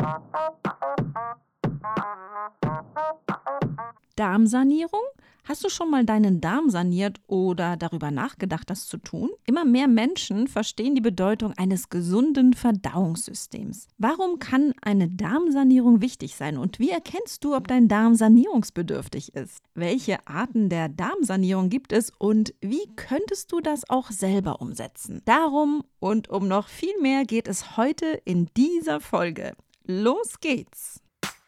Darmsanierung? Hast du schon mal deinen Darm saniert oder darüber nachgedacht, das zu tun? Immer mehr Menschen verstehen die Bedeutung eines gesunden Verdauungssystems. Warum kann eine Darmsanierung wichtig sein und wie erkennst du, ob dein Darm sanierungsbedürftig ist? Welche Arten der Darmsanierung gibt es und wie könntest du das auch selber umsetzen? Darum und um noch viel mehr geht es heute in dieser Folge. Los geht's!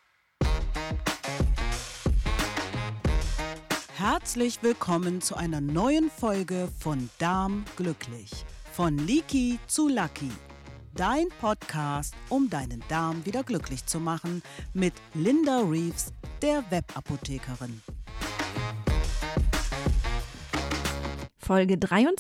Herzlich willkommen zu einer neuen Folge von Darm glücklich. Von Leaky zu Lucky. Dein Podcast, um deinen Darm wieder glücklich zu machen, mit Linda Reeves, der Webapothekerin. Folge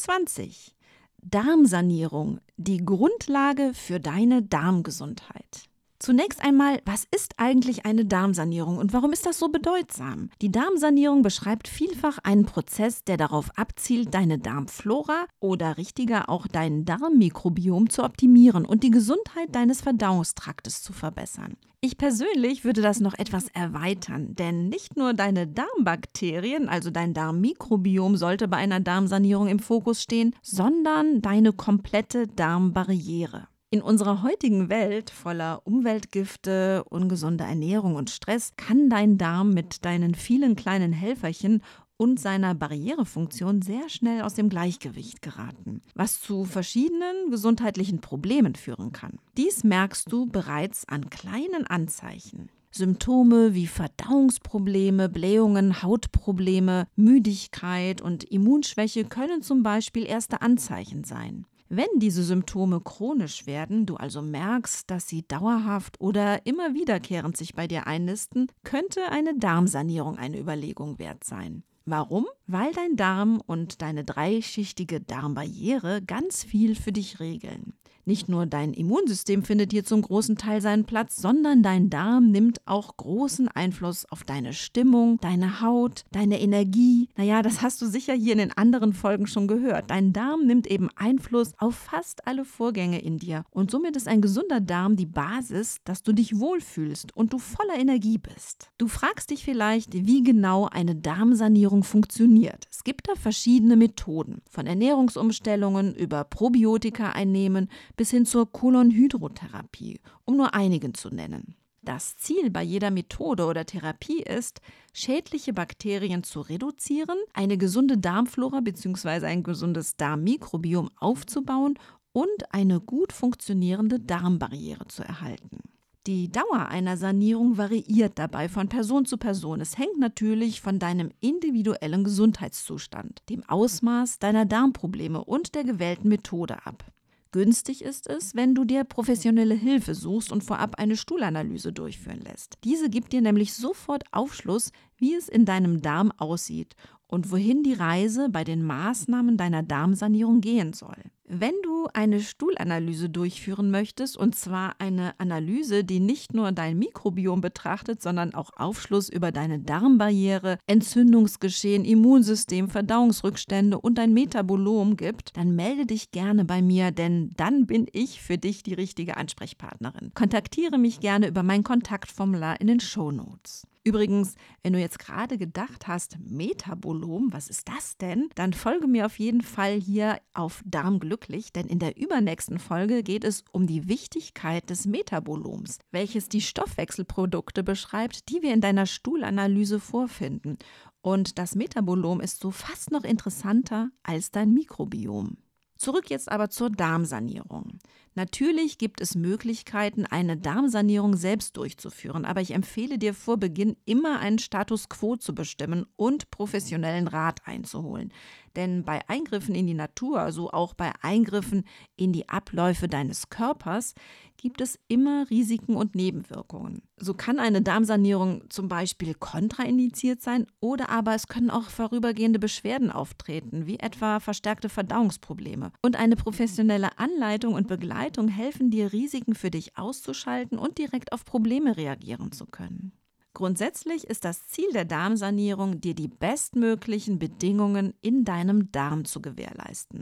23. Darmsanierung, die Grundlage für deine Darmgesundheit. Zunächst einmal, was ist eigentlich eine Darmsanierung und warum ist das so bedeutsam? Die Darmsanierung beschreibt vielfach einen Prozess, der darauf abzielt, deine Darmflora oder richtiger auch dein Darmmikrobiom zu optimieren und die Gesundheit deines Verdauungstraktes zu verbessern. Ich persönlich würde das noch etwas erweitern, denn nicht nur deine Darmbakterien, also dein Darmmikrobiom, sollte bei einer Darmsanierung im Fokus stehen, sondern deine komplette Darmbarriere. In unserer heutigen Welt voller Umweltgifte, ungesunder Ernährung und Stress kann dein Darm mit deinen vielen kleinen Helferchen und seiner Barrierefunktion sehr schnell aus dem Gleichgewicht geraten, was zu verschiedenen gesundheitlichen Problemen führen kann. Dies merkst du bereits an kleinen Anzeichen. Symptome wie Verdauungsprobleme, Blähungen, Hautprobleme, Müdigkeit und Immunschwäche können zum Beispiel erste Anzeichen sein. Wenn diese Symptome chronisch werden, du also merkst, dass sie dauerhaft oder immer wiederkehrend sich bei dir einnisten, könnte eine Darmsanierung eine Überlegung wert sein. Warum? Weil dein Darm und deine dreischichtige Darmbarriere ganz viel für dich regeln. Nicht nur dein Immunsystem findet hier zum großen Teil seinen Platz, sondern dein Darm nimmt auch großen Einfluss auf deine Stimmung, deine Haut, deine Energie. Naja, das hast du sicher hier in den anderen Folgen schon gehört. Dein Darm nimmt eben Einfluss auf fast alle Vorgänge in dir. Und somit ist ein gesunder Darm die Basis, dass du dich wohlfühlst und du voller Energie bist. Du fragst dich vielleicht, wie genau eine Darmsanierung funktioniert. Es gibt da verschiedene Methoden, von Ernährungsumstellungen über Probiotika einnehmen bis hin zur Kolonhydrotherapie, um nur einigen zu nennen. Das Ziel bei jeder Methode oder Therapie ist, schädliche Bakterien zu reduzieren, eine gesunde Darmflora bzw. ein gesundes Darmmikrobiom aufzubauen und eine gut funktionierende Darmbarriere zu erhalten. Die Dauer einer Sanierung variiert dabei von Person zu Person. Es hängt natürlich von deinem individuellen Gesundheitszustand, dem Ausmaß deiner Darmprobleme und der gewählten Methode ab. Günstig ist es, wenn du dir professionelle Hilfe suchst und vorab eine Stuhlanalyse durchführen lässt. Diese gibt dir nämlich sofort Aufschluss, wie es in deinem Darm aussieht und wohin die Reise bei den Maßnahmen deiner Darmsanierung gehen soll. Wenn du eine Stuhlanalyse durchführen möchtest, und zwar eine Analyse, die nicht nur dein Mikrobiom betrachtet, sondern auch Aufschluss über deine Darmbarriere, Entzündungsgeschehen, Immunsystem, Verdauungsrückstände und dein Metabolom gibt, dann melde dich gerne bei mir, denn dann bin ich für dich die richtige Ansprechpartnerin. Kontaktiere mich gerne über mein Kontaktformular in den Shownotes. Übrigens, wenn du jetzt gerade gedacht hast, Metabolom, was ist das denn? Dann folge mir auf jeden Fall hier auf Darm glücklich, denn in der übernächsten Folge geht es um die Wichtigkeit des Metaboloms, welches die Stoffwechselprodukte beschreibt, die wir in deiner Stuhlanalyse vorfinden. Und das Metabolom ist so fast noch interessanter als dein Mikrobiom. Zurück jetzt aber zur Darmsanierung. Natürlich gibt es Möglichkeiten, eine Darmsanierung selbst durchzuführen, aber ich empfehle dir vor Beginn immer einen Status quo zu bestimmen und professionellen Rat einzuholen. Denn bei Eingriffen in die Natur, also auch bei Eingriffen in die Abläufe deines Körpers, gibt es immer Risiken und Nebenwirkungen. So kann eine Darmsanierung zum Beispiel kontraindiziert sein oder aber es können auch vorübergehende Beschwerden auftreten, wie etwa verstärkte Verdauungsprobleme. Und eine professionelle Anleitung und Begleitung helfen dir, Risiken für dich auszuschalten und direkt auf Probleme reagieren zu können. Grundsätzlich ist das Ziel der Darmsanierung, dir die bestmöglichen Bedingungen in deinem Darm zu gewährleisten.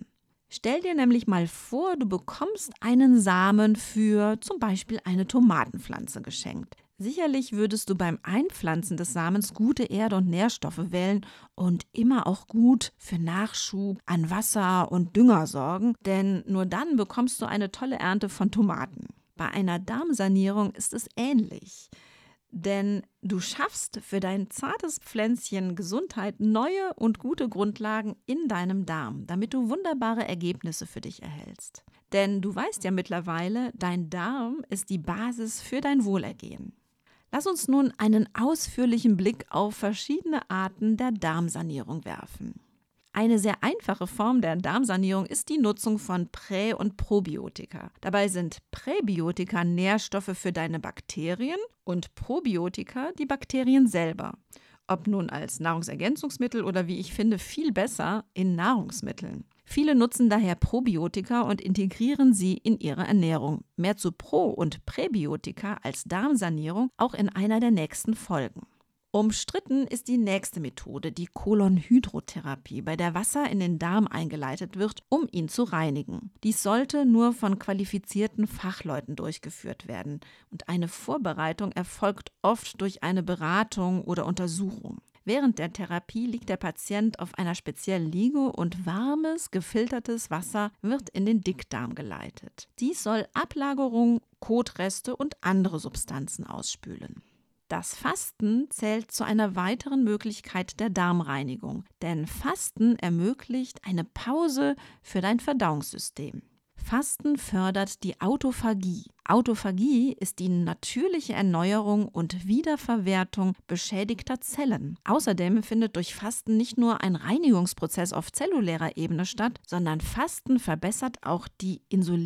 Stell dir nämlich mal vor, du bekommst einen Samen für zum Beispiel eine Tomatenpflanze geschenkt. Sicherlich würdest du beim Einpflanzen des Samens gute Erde und Nährstoffe wählen und immer auch gut für Nachschub an Wasser und Dünger sorgen, denn nur dann bekommst du eine tolle Ernte von Tomaten. Bei einer Darmsanierung ist es ähnlich. Denn du schaffst für dein zartes Pflänzchen Gesundheit neue und gute Grundlagen in deinem Darm, damit du wunderbare Ergebnisse für dich erhältst. Denn du weißt ja mittlerweile, dein Darm ist die Basis für dein Wohlergehen. Lass uns nun einen ausführlichen Blick auf verschiedene Arten der Darmsanierung werfen. Eine sehr einfache Form der Darmsanierung ist die Nutzung von Prä- und Probiotika. Dabei sind Präbiotika Nährstoffe für deine Bakterien und Probiotika die Bakterien selber. Ob nun als Nahrungsergänzungsmittel oder wie ich finde, viel besser in Nahrungsmitteln. Viele nutzen daher Probiotika und integrieren sie in ihre Ernährung. Mehr zu Pro- und Präbiotika als Darmsanierung auch in einer der nächsten Folgen. Umstritten ist die nächste Methode, die Kolonhydrotherapie, bei der Wasser in den Darm eingeleitet wird, um ihn zu reinigen. Dies sollte nur von qualifizierten Fachleuten durchgeführt werden und eine Vorbereitung erfolgt oft durch eine Beratung oder Untersuchung. Während der Therapie liegt der Patient auf einer speziellen Liege und warmes, gefiltertes Wasser wird in den Dickdarm geleitet. Dies soll Ablagerung, Kotreste und andere Substanzen ausspülen. Das Fasten zählt zu einer weiteren Möglichkeit der Darmreinigung, denn Fasten ermöglicht eine Pause für dein Verdauungssystem. Fasten fördert die Autophagie. Autophagie ist die natürliche Erneuerung und Wiederverwertung beschädigter Zellen. Außerdem findet durch Fasten nicht nur ein Reinigungsprozess auf zellulärer Ebene statt, sondern Fasten verbessert auch die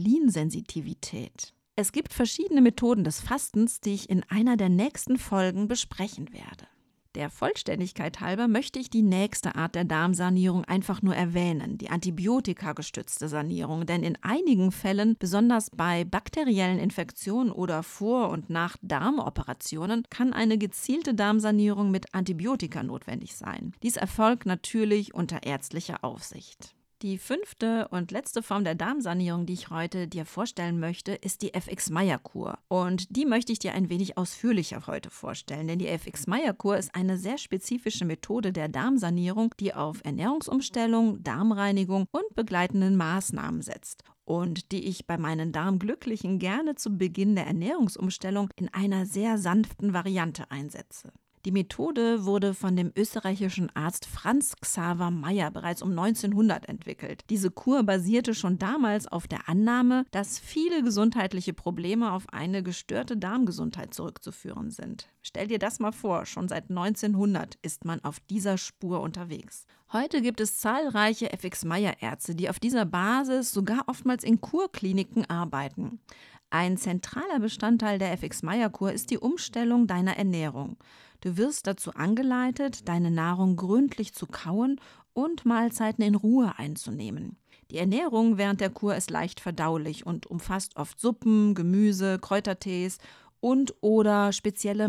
Insulinsensitivität. Es gibt verschiedene Methoden des Fastens, die ich in einer der nächsten Folgen besprechen werde. Der Vollständigkeit halber möchte ich die nächste Art der Darmsanierung einfach nur erwähnen, die antibiotikagestützte Sanierung, denn in einigen Fällen, besonders bei bakteriellen Infektionen oder vor und nach Darmoperationen, kann eine gezielte Darmsanierung mit Antibiotika notwendig sein. Dies erfolgt natürlich unter ärztlicher Aufsicht. Die 5. und letzte Form der Darmsanierung, die ich heute dir vorstellen möchte, ist die FX-Meyer-Kur. Und die möchte ich dir ein wenig ausführlicher heute vorstellen, denn die FX-Meyer-Kur ist eine sehr spezifische Methode der Darmsanierung, die auf Ernährungsumstellung, Darmreinigung und begleitenden Maßnahmen setzt und die ich bei meinen Darmglücklichen gerne zu Beginn der Ernährungsumstellung in einer sehr sanften Variante einsetze. Die Methode wurde von dem österreichischen Arzt Franz Xaver Meyer bereits um 1900 entwickelt. Diese Kur basierte schon damals auf der Annahme, dass viele gesundheitliche Probleme auf eine gestörte Darmgesundheit zurückzuführen sind. Stell dir das mal vor, schon seit 1900 ist man auf dieser Spur unterwegs. Heute gibt es zahlreiche FX-Meyer-Ärzte, die auf dieser Basis sogar oftmals in Kurkliniken arbeiten. Ein zentraler Bestandteil der FX-Meyer-Kur ist die Umstellung deiner Ernährung. Du wirst dazu angeleitet, deine Nahrung gründlich zu kauen und Mahlzeiten in Ruhe einzunehmen. Die Ernährung während der Kur ist leicht verdaulich und umfasst oft Suppen, Gemüse, Kräutertees und oder spezielle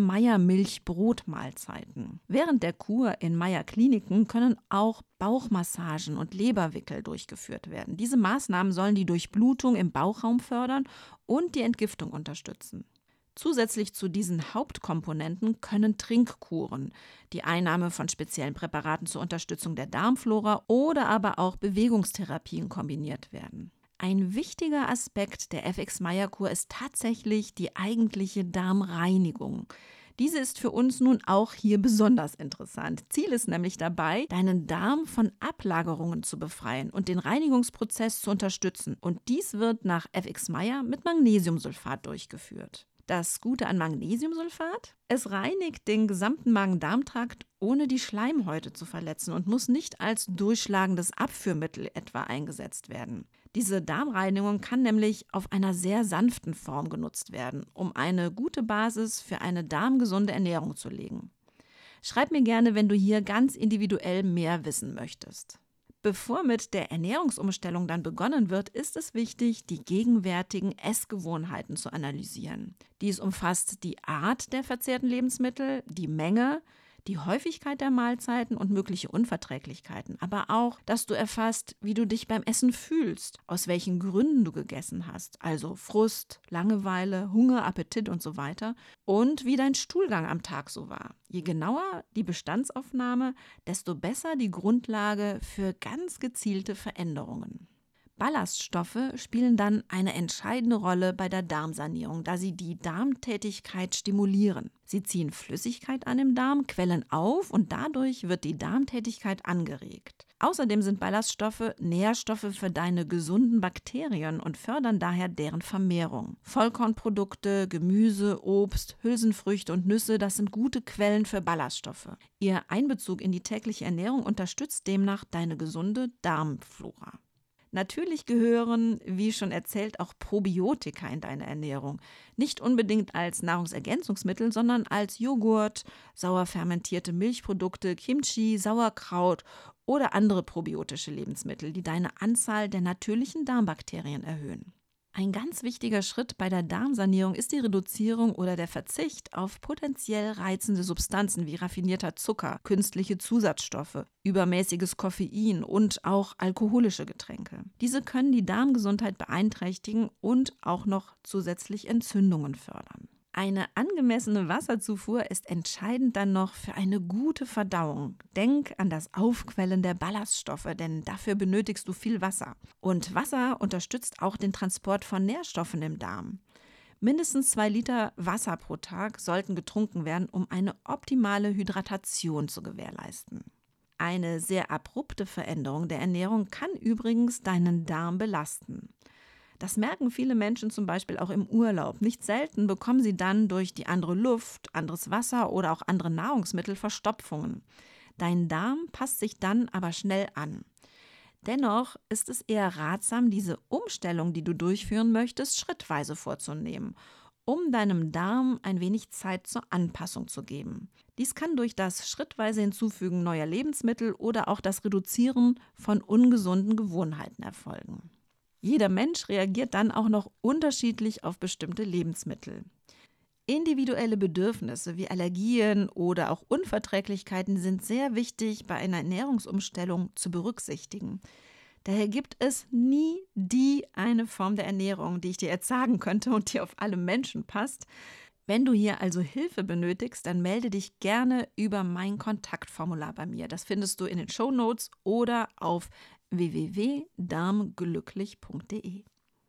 Meyer-Milch-Brotmahlzeiten. Während der Kur in Meyer-Kliniken können auch Bauchmassagen und Leberwickel durchgeführt werden. Diese Maßnahmen sollen die Durchblutung im Bauchraum fördern und die Entgiftung unterstützen. Zusätzlich zu diesen Hauptkomponenten können Trinkkuren, die Einnahme von speziellen Präparaten zur Unterstützung der Darmflora oder aber auch Bewegungstherapien kombiniert werden. Ein wichtiger Aspekt der FX-Meyer-Kur ist tatsächlich die eigentliche Darmreinigung. Diese ist für uns nun auch hier besonders interessant. Ziel ist nämlich dabei, deinen Darm von Ablagerungen zu befreien und den Reinigungsprozess zu unterstützen. Und dies wird nach FX-Meyer mit Magnesiumsulfat durchgeführt. Das Gute an Magnesiumsulfat? Es reinigt den gesamten Magen-Darm-Trakt, ohne die Schleimhäute zu verletzen und muss nicht als durchschlagendes Abführmittel etwa eingesetzt werden. Diese Darmreinigung kann nämlich auf einer sehr sanften Form genutzt werden, um eine gute Basis für eine darmgesunde Ernährung zu legen. Schreib mir gerne, wenn du hier ganz individuell mehr wissen möchtest. Bevor mit der Ernährungsumstellung dann begonnen wird, ist es wichtig, die gegenwärtigen Essgewohnheiten zu analysieren. Dies umfasst die Art der verzehrten Lebensmittel, die Menge, die Häufigkeit der Mahlzeiten und mögliche Unverträglichkeiten, aber auch, dass du erfasst, wie du dich beim Essen fühlst, aus welchen Gründen du gegessen hast, also Frust, Langeweile, Hunger, Appetit und so weiter, und wie dein Stuhlgang am Tag so war. Je genauer die Bestandsaufnahme, desto besser die Grundlage für ganz gezielte Veränderungen. Ballaststoffe spielen dann eine entscheidende Rolle bei der Darmsanierung, da sie die Darmtätigkeit stimulieren. Sie ziehen Flüssigkeit an im Darm, quellen auf und dadurch wird die Darmtätigkeit angeregt. Außerdem sind Ballaststoffe Nährstoffe für deine gesunden Bakterien und fördern daher deren Vermehrung. Vollkornprodukte, Gemüse, Obst, Hülsenfrüchte und Nüsse, das sind gute Quellen für Ballaststoffe. Ihr Einbezug in die tägliche Ernährung unterstützt demnach deine gesunde Darmflora. Natürlich gehören, wie schon erzählt, auch Probiotika in deine Ernährung. Nicht unbedingt als Nahrungsergänzungsmittel, sondern als Joghurt, sauer fermentierte Milchprodukte, Kimchi, Sauerkraut oder andere probiotische Lebensmittel, die deine Anzahl der natürlichen Darmbakterien erhöhen. Ein ganz wichtiger Schritt bei der Darmsanierung ist die Reduzierung oder der Verzicht auf potenziell reizende Substanzen wie raffinierter Zucker, künstliche Zusatzstoffe, übermäßiges Koffein und auch alkoholische Getränke. Diese können die Darmgesundheit beeinträchtigen und auch noch zusätzlich Entzündungen fördern. Eine angemessene Wasserzufuhr ist entscheidend dann noch für eine gute Verdauung. Denk an das Aufquellen der Ballaststoffe, denn dafür benötigst du viel Wasser. Und Wasser unterstützt auch den Transport von Nährstoffen im Darm. Mindestens 2 Liter Wasser pro Tag sollten getrunken werden, um eine optimale Hydratation zu gewährleisten. Eine sehr abrupte Veränderung der Ernährung kann übrigens deinen Darm belasten. Das merken viele Menschen zum Beispiel auch im Urlaub. Nicht selten bekommen sie dann durch die andere Luft, anderes Wasser oder auch andere Nahrungsmittel Verstopfungen. Dein Darm passt sich dann aber schnell an. Dennoch ist es eher ratsam, diese Umstellung, die du durchführen möchtest, schrittweise vorzunehmen, um deinem Darm ein wenig Zeit zur Anpassung zu geben. Dies kann durch das schrittweise Hinzufügen neuer Lebensmittel oder auch das Reduzieren von ungesunden Gewohnheiten erfolgen. Jeder Mensch reagiert dann auch noch unterschiedlich auf bestimmte Lebensmittel. Individuelle Bedürfnisse wie Allergien oder auch Unverträglichkeiten sind sehr wichtig bei einer Ernährungsumstellung zu berücksichtigen. Daher gibt es nie die eine Form der Ernährung, die ich dir jetzt sagen könnte und die auf alle Menschen passt. Wenn du hier also Hilfe benötigst, dann melde dich gerne über mein Kontaktformular bei mir. Das findest du in den Shownotes oder auf www.darmglücklich.de.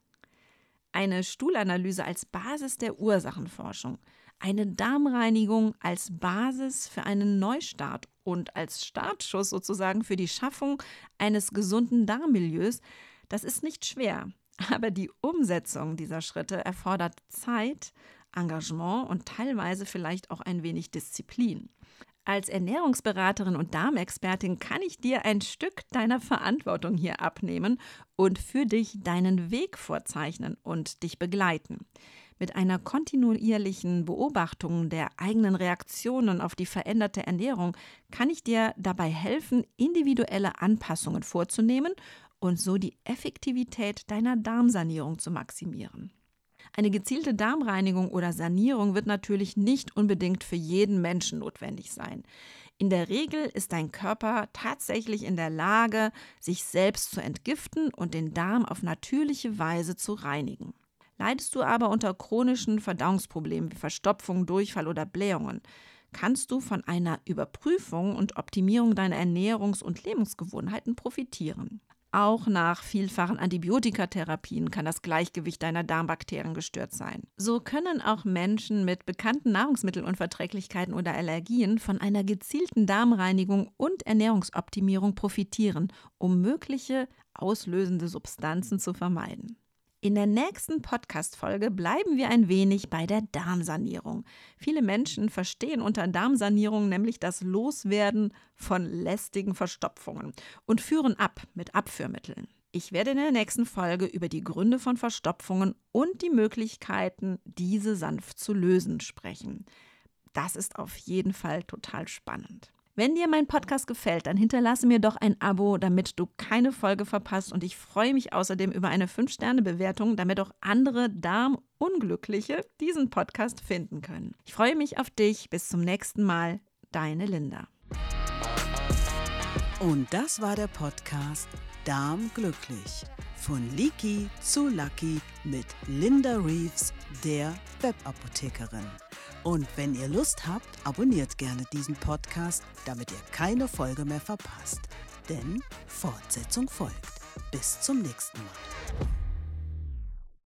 Eine Stuhlanalyse als Basis der Ursachenforschung, eine Darmreinigung als Basis für einen Neustart und als Startschuss sozusagen für die Schaffung eines gesunden Darmmilieus, das ist nicht schwer. Aber die Umsetzung dieser Schritte erfordert Zeit, Engagement und teilweise vielleicht auch ein wenig Disziplin. Als Ernährungsberaterin und Darmexpertin kann ich dir ein Stück deiner Verantwortung hier abnehmen und für dich deinen Weg vorzeichnen und dich begleiten. Mit einer kontinuierlichen Beobachtung der eigenen Reaktionen auf die veränderte Ernährung kann ich dir dabei helfen, individuelle Anpassungen vorzunehmen und so die Effektivität deiner Darmsanierung zu maximieren. Eine gezielte Darmreinigung oder Sanierung wird natürlich nicht unbedingt für jeden Menschen notwendig sein. In der Regel ist dein Körper tatsächlich in der Lage, sich selbst zu entgiften und den Darm auf natürliche Weise zu reinigen. Leidest du aber unter chronischen Verdauungsproblemen wie Verstopfung, Durchfall oder Blähungen, kannst du von einer Überprüfung und Optimierung deiner Ernährungs- und Lebensgewohnheiten profitieren. Auch nach vielfachen Antibiotikatherapien kann das Gleichgewicht deiner Darmbakterien gestört sein. So können auch Menschen mit bekannten Nahrungsmittelunverträglichkeiten oder Allergien von einer gezielten Darmreinigung und Ernährungsoptimierung profitieren, um mögliche auslösende Substanzen zu vermeiden. In der nächsten Podcast-Folge bleiben wir ein wenig bei der Darmsanierung. Viele Menschen verstehen unter Darmsanierung nämlich das Loswerden von lästigen Verstopfungen und führen ab mit Abführmitteln. Ich werde in der nächsten Folge über die Gründe von Verstopfungen und die Möglichkeiten, diese sanft zu lösen, sprechen. Das ist auf jeden Fall total spannend. Wenn dir mein Podcast gefällt, dann hinterlasse mir doch ein Abo, damit du keine Folge verpasst. Und ich freue mich außerdem über eine 5-Sterne-Bewertung, damit auch andere Darmunglückliche diesen Podcast finden können. Ich freue mich auf dich. Bis zum nächsten Mal. deine Linda. Und das war der Podcast Darmglücklich. Von Leaky zu Lucky mit Linda Reeves, der Webapothekerin. Und wenn ihr Lust habt, abonniert gerne diesen Podcast, damit ihr keine Folge mehr verpasst. Denn Fortsetzung folgt. Bis zum nächsten Mal.